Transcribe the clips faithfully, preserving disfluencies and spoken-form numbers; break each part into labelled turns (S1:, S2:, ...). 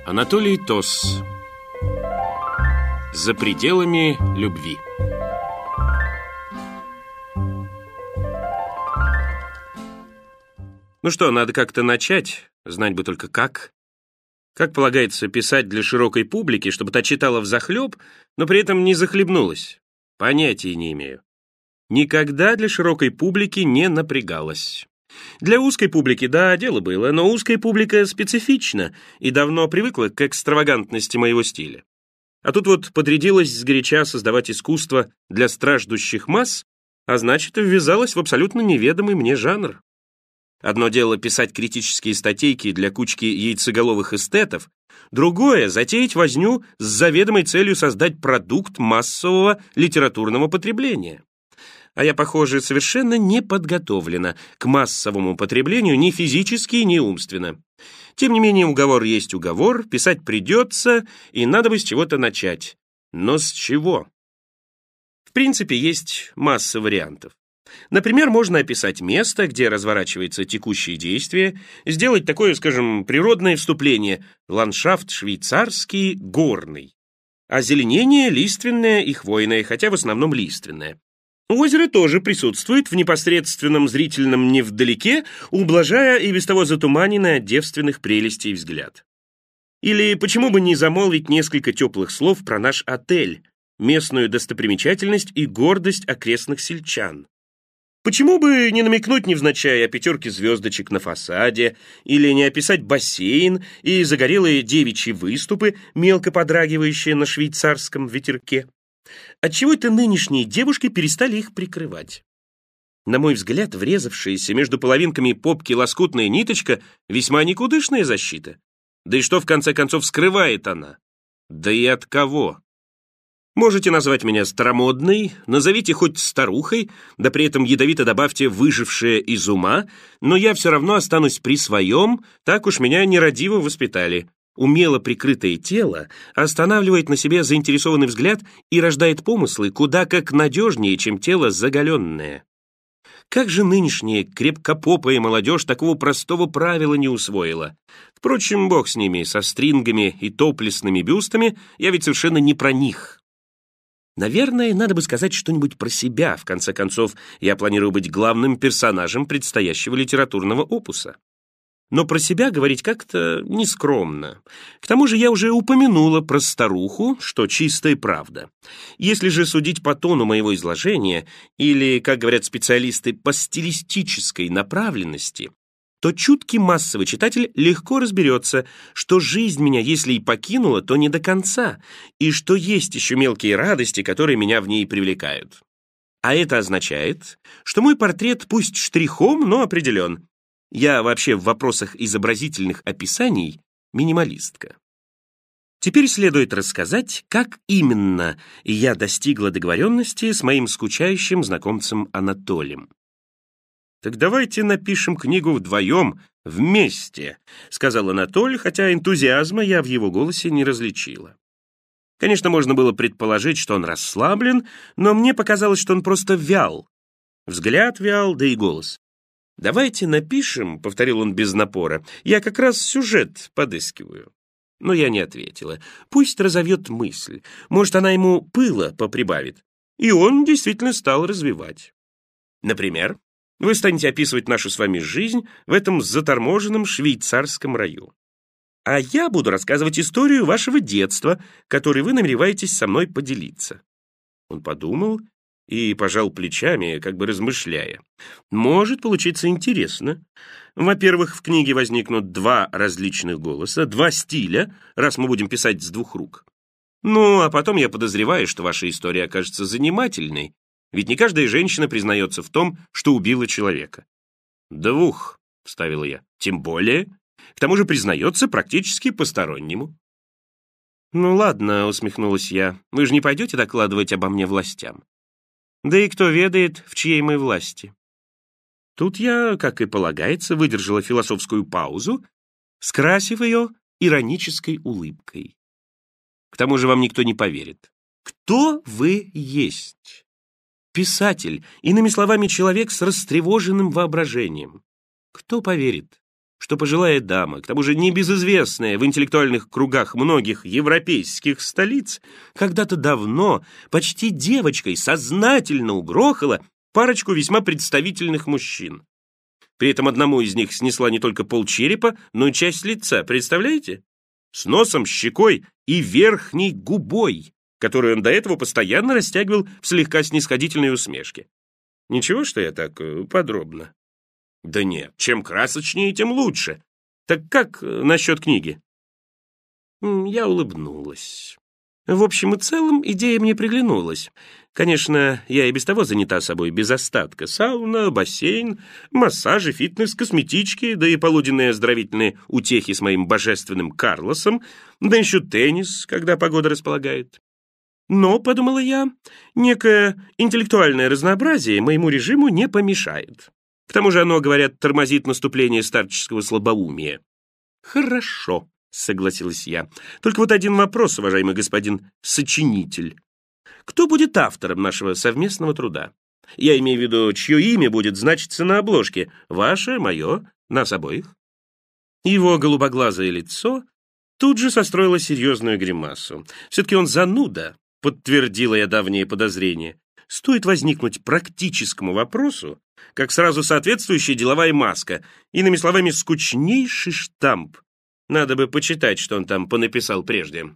S1: Анатолий Тос. За пределами любви. Ну что, надо как-то начать, знать бы только как. Как полагается писать для широкой публики, чтобы та читала взахлеб, но при этом не захлебнулась? Понятия не имею. Никогда для широкой публики не напрягалась. Для узкой публики, да, дело было, но узкая публика специфична и давно привыкла к экстравагантности моего стиля. А тут вот подрядилась сгоряча создавать искусство для страждущих масс, а значит, ввязалась в абсолютно неведомый мне жанр. Одно дело писать критические статейки для кучки яйцеголовых эстетов, другое — затеять возню с заведомой целью создать продукт массового литературного потребления. А я, похоже, совершенно не подготовлена к массовому потреблению ни физически, ни умственно. Тем не менее, уговор есть уговор, писать придется, и надо бы с чего-то начать. Но с чего? В принципе, есть масса вариантов. Например, можно описать место, где разворачивается текущее действие, сделать такое, скажем, природное вступление: ландшафт швейцарский, горный. Озеленение лиственное и хвойное, хотя в основном лиственное. Озеро тоже присутствует в непосредственном зрительном невдалеке, ублажая и без того затуманенный от девственных прелестей взгляд. Или почему бы не замолвить несколько теплых слов про наш отель, местную достопримечательность и гордость окрестных сельчан? Почему бы не намекнуть невзначай о пятерке звездочек на фасаде, или не описать бассейн и загорелые девичьи выступы, мелко подрагивающие на швейцарском ветерке? Отчего это нынешние девушки перестали их прикрывать? На мой взгляд, врезавшаяся между половинками попки лоскутная ниточка — весьма никудышная защита. Да и что, в конце концов, скрывает она? Да и от кого? Можете назвать меня старомодной, назовите хоть старухой, да при этом ядовито добавьте «выжившая из ума», но я все равно останусь при своем, так уж меня нерадиво воспитали. Умело прикрытое тело останавливает на себе заинтересованный взгляд и рождает помыслы куда как надежнее, чем тело заголенное. Как же нынешняя крепкопопая молодежь такого простого правила не усвоила? Впрочем, бог с ними, со стрингами и топлесными бюстами, я ведь совершенно не про них. Наверное, надо бы сказать что-нибудь про себя. В конце концов, я планирую быть главным персонажем предстоящего литературного опуса. Но про себя говорить как-то нескромно. К тому же я уже упомянула про старуху, что чистая правда. Если же судить по тону моего изложения, или, как говорят специалисты, по стилистической направленности, то чуткий массовый читатель легко разберется, что жизнь меня, если и покинула, то не до конца, и что есть еще мелкие радости, которые меня в ней привлекают. А это означает, что мой портрет пусть штрихом, но определен. Я вообще в вопросах изобразительных описаний минималистка. Теперь следует рассказать, как именно я достигла договоренности с моим скучающим знакомцем Анатолием. «Так давайте напишем книгу вдвоем, вместе», — сказал Анатолий, хотя энтузиазма я в его голосе не различила. Конечно, можно было предположить, что он расслаблен, но мне показалось, что он просто вял. Взгляд вял, да и голос. «Давайте напишем», — повторил он без напора, — «я как раз сюжет подыскиваю». Но я не ответила. Пусть разовьет мысль, может, она ему пыла поприбавит. И он действительно стал развивать. Например, вы станете описывать нашу с вами жизнь в этом заторможенном швейцарском раю. А я буду рассказывать историю вашего детства, которой вы намереваетесь со мной поделиться. Он подумал и пожал плечами, как бы размышляя. Может получиться интересно. Во-первых, в книге возникнут два различных голоса, два стиля, раз мы будем писать с двух рук. Ну, а потом я подозреваю, что ваша история окажется занимательной, ведь не каждая женщина признается в том, что убила человека. «Двух», — вставила я, — «тем более. К тому же признается практически постороннему». «Ну ладно», — усмехнулась я, — «вы же не пойдете докладывать обо мне властям? Да и кто ведает, в чьей мы власти?» Тут я, как и полагается, выдержала философскую паузу, скрасив ее иронической улыбкой. К тому же вам никто не поверит. Кто вы есть? Писатель, иными словами, человек с растревоженным воображением. Кто поверит? что пожилая дама, к тому же небезызвестная в интеллектуальных кругах многих европейских столиц, когда-то давно, почти девочкой, сознательно угрохала парочку весьма представительных мужчин. При этом одному из них снесла не только полчерепа, но и часть лица, представляете? С носом, щекой и верхней губой, которую он до этого постоянно растягивал в слегка снисходительной усмешке. Ничего, что я так э, подробно? Да нет, чем красочнее, тем лучше. Так как э, насчет книги? Я улыбнулась. В общем и целом, идея мне приглянулась. Конечно, я и без того занята собой без остатка. Сауна, бассейн, массажи, фитнес, косметички, да и полуденные оздоровительные утехи с моим божественным Карлосом, да еще теннис, когда погода располагает. Но, подумала я, некое интеллектуальное разнообразие моему режиму не помешает. К тому же оно, говорят, тормозит наступление старческого слабоумия. Хорошо, согласилась я. Только вот один вопрос, уважаемый господин сочинитель. Кто будет автором нашего совместного труда? Я имею в виду, чье имя будет значиться на обложке? Ваше, мое, нас обоих? Его голубоглазое лицо тут же состроило серьезную гримасу. Все-таки он зануда, подтвердила я давнее подозрение. Стоит возникнуть практическому вопросу, как сразу соответствующая деловая маска, иными словами, скучнейший штамп. Надо бы почитать, что он там понаписал прежде.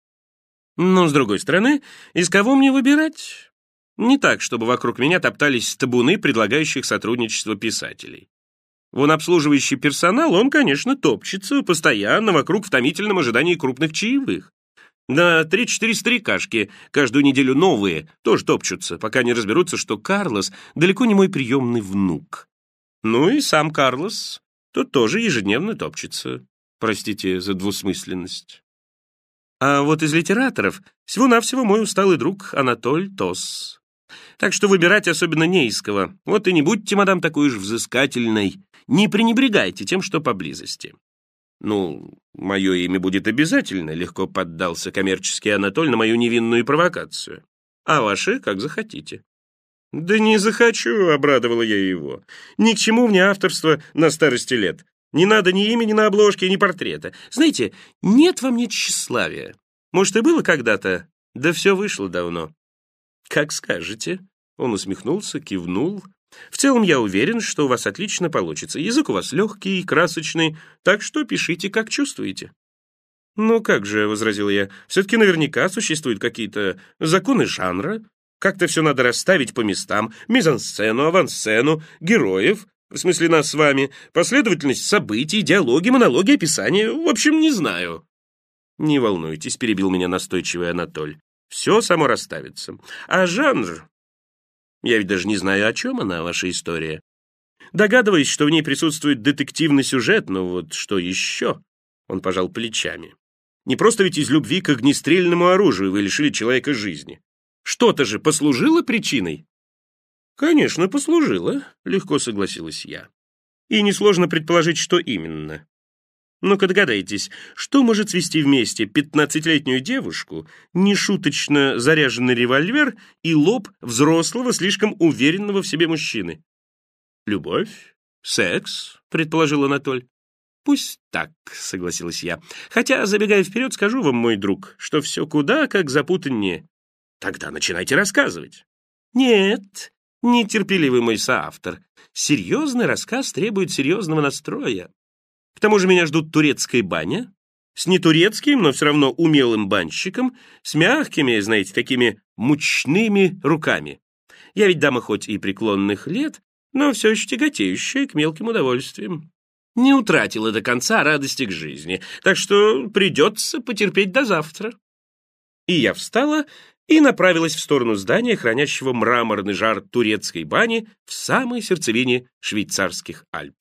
S1: Но, с другой стороны, из кого мне выбирать? Не так, чтобы вокруг меня топтались табуны предлагающих сотрудничество писателей. Вон обслуживающий персонал, он, конечно, топчется постоянно вокруг в томительном ожидании крупных чаевых. Да три-четыре старикашки, каждую неделю новые, тоже топчутся, пока не разберутся, что Карлос далеко не мой приемный внук. Ну и сам Карлос, тот тоже ежедневно топчется. Простите за двусмысленность. А вот из литераторов всего-навсего мой усталый друг Анатоль Тос. Так что выбирать особенно не из кого. Вот и не будьте, мадам, такой уж взыскательной. Не пренебрегайте тем, что поблизости. Ну, мое имя будет обязательно, легко поддался коммерческий Анатоль на мою невинную провокацию. А ваше, как захотите. Да не захочу, обрадовала я его. Ни к чему мне авторство на старости лет. Не надо ни имени на обложке, ни портрета. Знаете, нет во мне тщеславия. Может, и было когда-то, да все вышло давно. Как скажете. Он усмехнулся, кивнул. В целом, я уверен, что у вас отлично получится. Язык у вас легкий, красочный, так что пишите, как чувствуете. Ну как же, возразил я, все-таки наверняка существуют какие-то законы жанра. Как-то все надо расставить по местам. Мизансцену, авансцену, героев. В смысле нас с вами, последовательность событий, диалоги, монологи, описания, в общем, не знаю. Не волнуйтесь, перебил меня настойчивый Анатоль. Все само расставится. А жанр? Я ведь даже не знаю, о чем она, ваша история. Догадываюсь, что в ней присутствует детективный сюжет, но вот что еще? Он пожал плечами. Не просто ведь из любви к огнестрельному оружию вы лишили человека жизни. Что-то же послужило причиной? «Конечно, послужило», — легко согласилась я. «И несложно предположить, что именно. Ну-ка догадайтесь, что может свести вместе пятнадцатилетнюю девушку, нешуточно заряженный револьвер и лоб взрослого, слишком уверенного в себе мужчины?» «Любовь? Секс?» — предположил Анатоль. «Пусть так», — согласилась я. «Хотя, забегая вперед, скажу вам, мой друг, что все куда как запутаннее». «Тогда начинайте рассказывать». «Нет». Нетерпеливый мой соавтор. Серьезный рассказ требует серьезного настроя. К тому же меня ждут турецкая баня, с нетурецким, но все равно умелым банщиком, с мягкими, знаете, такими мучными руками. Я ведь дама хоть и преклонных лет, но все еще тяготеющая к мелким удовольствиям. Не утратила до конца радости к жизни, так что придется потерпеть до завтра. И я встала и направилась в сторону здания, хранящего мраморный жар турецкой бани в самой сердцевине швейцарских Альп.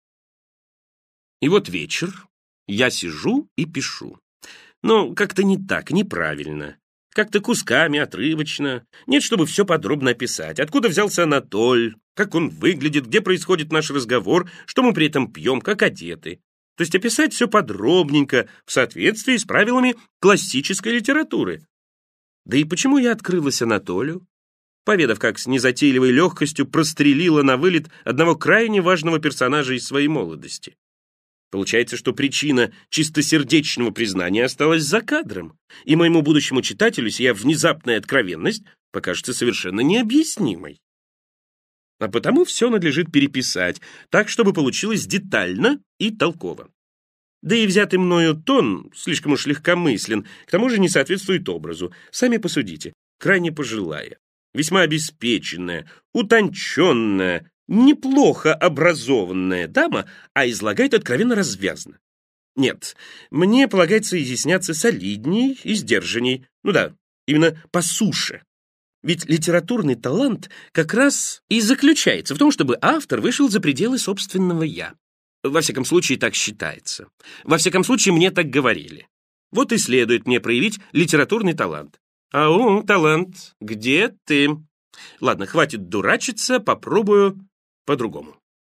S1: И вот вечер, я сижу и пишу. Но как-то не так, неправильно. Как-то кусками, отрывочно. Нет, чтобы все подробно описать. Откуда взялся Анатоль, как он выглядит, где происходит наш разговор, что мы при этом пьем, как одеты. То есть описать все подробненько, в соответствии с правилами классической литературы. Да и почему я открылась Анатолию, поведав, как с незатейливой легкостью прострелила на вылет одного крайне важного персонажа из своей молодости? Получается, что причина чистосердечного признания осталась за кадром, и моему будущему читателю сия внезапная откровенность покажется совершенно необъяснимой. А потому все надлежит переписать, так, чтобы получилось детально и толково. Да и взятый мною тон слишком уж легкомыслен, к тому же не соответствует образу. Сами посудите, крайне пожилая, весьма обеспеченная, утонченная, неплохо образованная дама, а излагает откровенно развязно. Нет, мне полагается изъясняться солидней и сдержанней. Ну да, именно по суше. Ведь литературный талант как раз и заключается в том, чтобы автор вышел за пределы собственного «я». Во всяком случае, так считается. Во всяком случае, мне так говорили. Вот и следует мне проявить литературный талант. Ау, талант, где ты? Ладно, хватит дурачиться, попробую по-другому.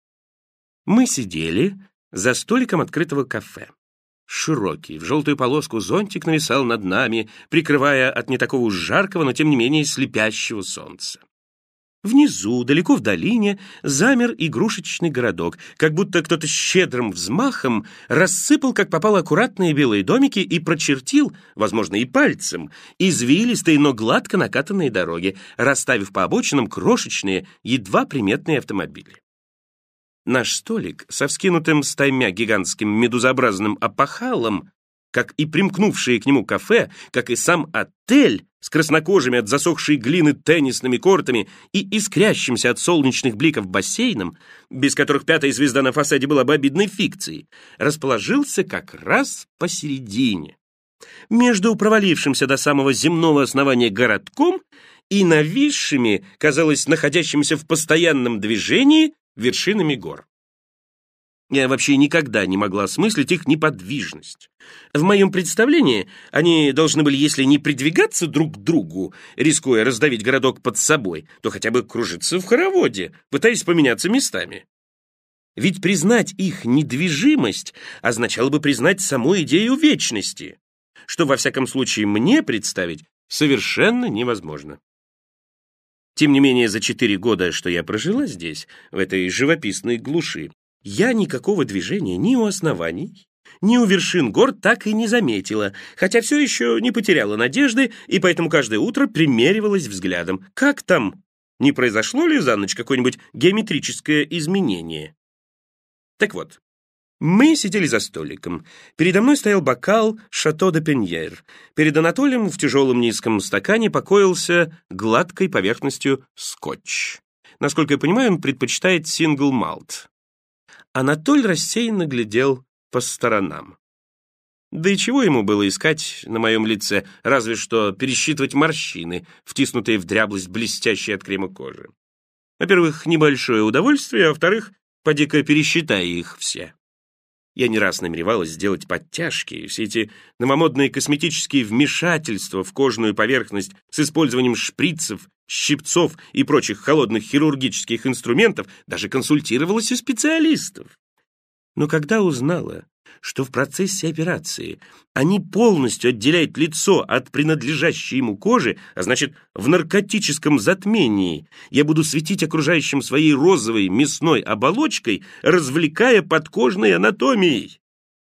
S1: Мы сидели за столиком открытого кафе. Широкий, в желтую полоску зонтик нависал над нами, прикрывая от не такого уж жаркого, но тем не менее слепящего солнца. Внизу, далеко в долине, замер игрушечный городок, как будто кто-то щедрым взмахом рассыпал, как попало, аккуратные белые домики и прочертил, возможно, и пальцем, извилистые, но гладко накатанные дороги, расставив по обочинам крошечные, едва приметные автомобили. Наш столик со вскинутым стаймя гигантским медузообразным опахалом, как и примкнувшее к нему кафе, как и сам отель с краснокожими от засохшей глины теннисными кортами и искрящимся от солнечных бликов бассейном, без которых пятая звезда на фасаде была бы обидной фикцией, расположился как раз посередине, между провалившимся до самого земного основания городком и нависшими, казалось, находящимися в постоянном движении, вершинами гор. Я вообще никогда не могла осмыслить их неподвижность. В моем представлении они должны были, если не придвигаться друг к другу, рискуя раздавить городок под собой, то хотя бы кружиться в хороводе, пытаясь поменяться местами. Ведь признать их недвижимость означало бы признать саму идею вечности, что, во всяком случае, мне представить совершенно невозможно. Тем не менее, за четыре года, что я прожила здесь, в этой живописной глуши, я никакого движения ни у оснований, ни у вершин гор так и не заметила, хотя все еще не потеряла надежды и поэтому каждое утро примеривалась взглядом. Как там? Не произошло ли за ночь какое-нибудь геометрическое изменение? Так вот, мы сидели за столиком. Передо мной стоял бокал «Шато де Пеньер». Перед Анатолием в тяжелом низком стакане покоился гладкой поверхностью скотч. Насколько я понимаю, он предпочитает сингл-малт. Анатоль рассеянно глядел по сторонам. Да и чего ему было искать на моем лице, разве что пересчитывать морщины, втиснутые в дряблость блестящей от крема кожи. Во-первых, небольшое удовольствие, а во-вторых, поди-ка пересчитай их все. Я не раз намеревалась сделать подтяжки, все эти новомодные косметические вмешательства в кожную поверхность с использованием шприцев, щипцов и прочих холодных хирургических инструментов, даже консультировалась у специалистов. Но когда узнала, что в процессе операции они полностью отделяют лицо от принадлежащей ему кожи, а значит, в наркотическом затмении я буду светить окружающим своей розовой мясной оболочкой, развлекая подкожной анатомией.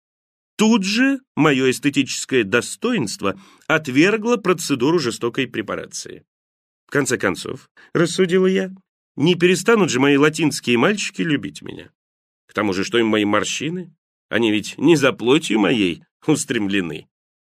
S1: Тут же мое эстетическое достоинство отвергло процедуру жестокой препарации. В конце концов, рассудила я, не перестанут же мои латинские мальчики любить меня. К тому же, что им мои морщины? Они ведь не за плотью моей устремлены.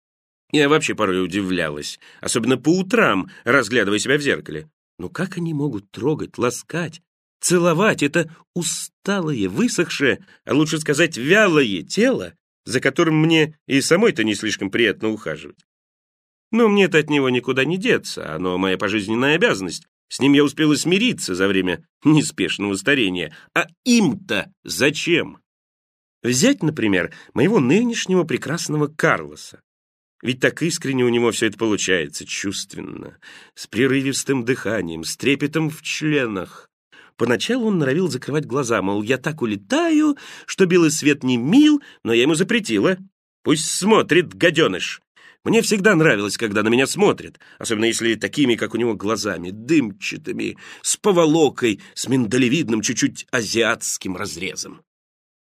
S1: Я вообще порой удивлялась, особенно по утрам, разглядывая себя в зеркале. Но как они могут трогать, ласкать, целовать это усталое, высохшее, а лучше сказать, вялое тело, за которым мне и самой-то не слишком приятно ухаживать? Но мне-то от него никуда не деться, оно моя пожизненная обязанность. С ним я успела смириться за время неспешного старения. А им-то зачем? Взять, например, моего нынешнего прекрасного Карлоса. Ведь так искренне у него все это получается, чувственно, с прерывистым дыханием, с трепетом в членах. Поначалу он норовил закрывать глаза, мол, я так улетаю, что белый свет не мил, но я ему запретила. Пусть смотрит, гаденыш. Мне всегда нравилось, когда на меня смотрят, особенно если такими, как у него, глазами, дымчатыми, с поволокой, с миндалевидным, чуть-чуть азиатским разрезом.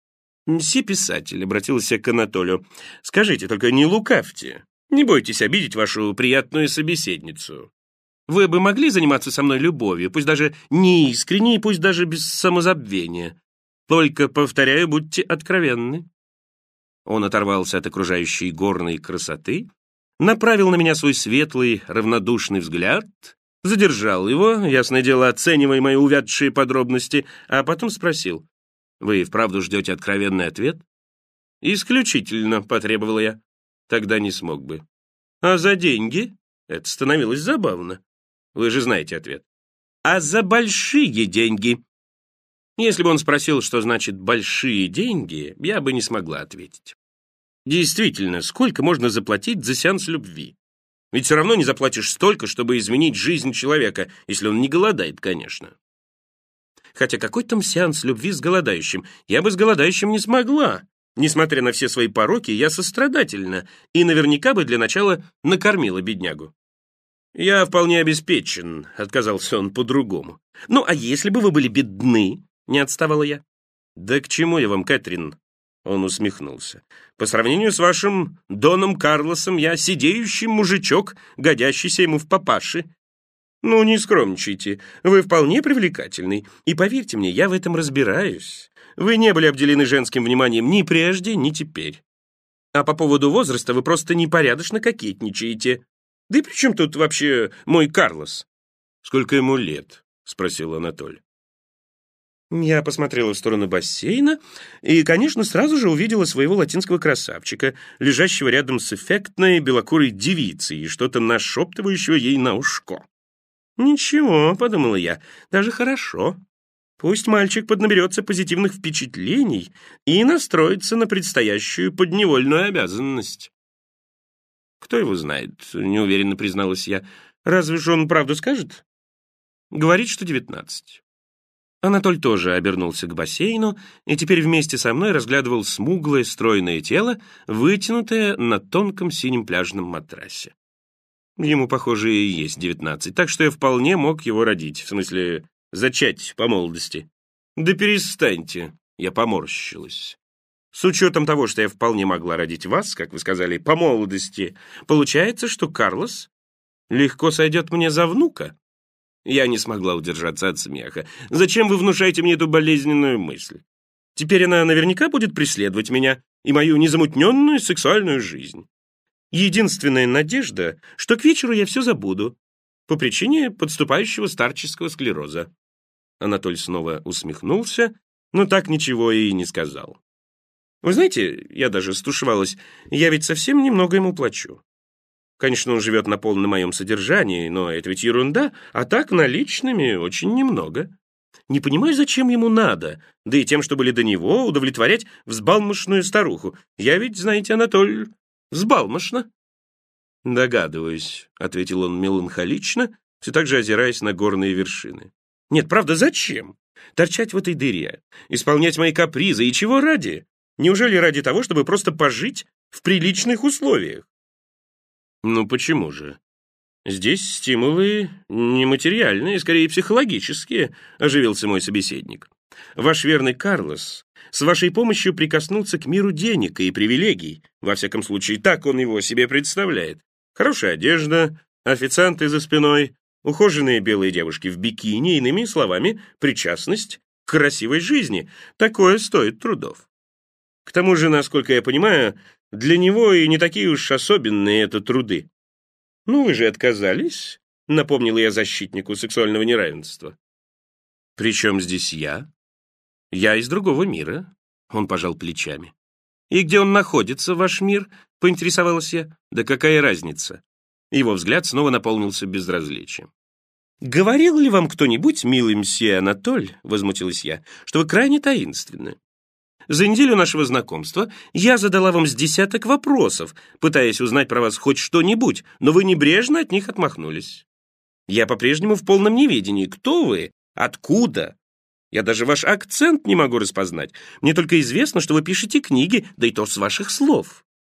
S1: «Мсье писатель», — обратился к Анатолию, — «скажите, только не лукавьте. Не бойтесь обидеть вашу приятную собеседницу. Вы бы могли заниматься со мной любовью, пусть даже не искренне, пусть даже без самозабвения. Только, повторяю, будьте откровенны». Он оторвался от окружающей горной красоты, направил на меня свой светлый, равнодушный взгляд, задержал его, ясное дело, оценивая мои увядшие подробности, а потом спросил: «Вы вправду ждете откровенный ответ?» «Исключительно», — потребовала я. «Тогда не смог бы». «А за деньги?» Это становилось забавно. Вы же знаете ответ. «А за большие деньги?» Если бы он спросил, что значит «большие деньги», я бы не смогла ответить. Действительно, сколько можно заплатить за сеанс любви? Ведь все равно не заплатишь столько, чтобы изменить жизнь человека, если он не голодает, конечно. Хотя какой там сеанс любви с голодающим? Я бы с голодающим не смогла. Несмотря на все свои пороки, я сострадательна и наверняка бы для начала накормила беднягу. «Я вполне обеспечен», — отказался он по-другому. «Ну, а если бы вы были бедны?» — не отставала я. «Да к чему я вам, Кэтрин?» Он усмехнулся. «По сравнению с вашим Доном Карлосом я сидеющий мужичок, годящийся ему в папаши. Ну, не скромничайте, вы вполне привлекательный, и поверьте мне, я в этом разбираюсь. Вы не были обделены женским вниманием ни прежде, ни теперь. А по поводу возраста вы просто непорядочно кокетничаете. Да и при чем тут вообще мой Карлос?» «Сколько ему лет?» — спросил Анатоль. Я посмотрела в сторону бассейна и, конечно, сразу же увидела своего латинского красавчика, лежащего рядом с эффектной белокурой девицей и что-то нашептывающего ей на ушко. «Ничего», — подумала я, — «даже хорошо. Пусть мальчик поднаберется позитивных впечатлений и настроится на предстоящую подневольную обязанность». «Кто его знает?» — неуверенно призналась я. «Разве же он правду скажет?» «Говорит, что девятнадцать». Анатоль тоже обернулся к бассейну и теперь вместе со мной разглядывал смуглое стройное тело, вытянутое на тонком синем пляжном матрасе. Ему, похоже, и есть девятнадцать, так что я вполне мог его родить, в смысле, зачать по молодости. «Да перестаньте!» — я поморщилась. «С учетом того, что я вполне могла родить вас, как вы сказали, по молодости, получается, что Карлос легко сойдет мне за внука?» Я не смогла удержаться от смеха. «Зачем вы внушаете мне эту болезненную мысль? Теперь она наверняка будет преследовать меня и мою незамутненную сексуальную жизнь. Единственная надежда, что к вечеру я все забуду по причине подступающего старческого склероза». Анатоль снова усмехнулся, но так ничего и не сказал. «Вы знаете, я даже стушевалась, я ведь совсем немного ему плачу. Конечно, он живет на полном моем содержании, но это ведь ерунда, а так наличными очень немного. Не понимаю, зачем ему надо, да и тем, что были до него, удовлетворять взбалмошную старуху. Я ведь, знаете, Анатоль, взбалмошна». «Догадываюсь», — ответил он меланхолично, все так же озираясь на горные вершины. «Нет, правда, зачем? Торчать в этой дыре, исполнять мои капризы, и чего ради? Неужели ради того, чтобы просто пожить в приличных условиях?» «Ну почему же? Здесь стимулы нематериальные, скорее психологические», — оживился мой собеседник. «Ваш верный Карлос с вашей помощью прикоснулся к миру денег и привилегий. Во всяком случае, так он его себе представляет. Хорошая одежда, официанты за спиной, ухоженные белые девушки в бикини, иными словами, причастность к красивой жизни. Такое стоит трудов. К тому же, насколько я понимаю, для него и не такие уж особенные это труды. Ну, вы же отказались», — напомнила я защитнику сексуального неравенства. «При чем здесь я? Я из другого мира», — он пожал плечами. «И где он находится, ваш мир?» — поинтересовалась я. «Да какая разница?» Его взгляд снова наполнился безразличием. «Говорил ли вам кто-нибудь, милый мсье Анатоль, — возмутилась я, — что вы крайне таинственны? За неделю нашего знакомства я задала вам с десяток вопросов, пытаясь узнать про вас хоть что-нибудь, но вы небрежно от них отмахнулись. Я по-прежнему в полном неведении. Кто вы? Откуда? Я даже ваш акцент не могу распознать. Мне только известно, что вы пишете книги, да и то с ваших слов.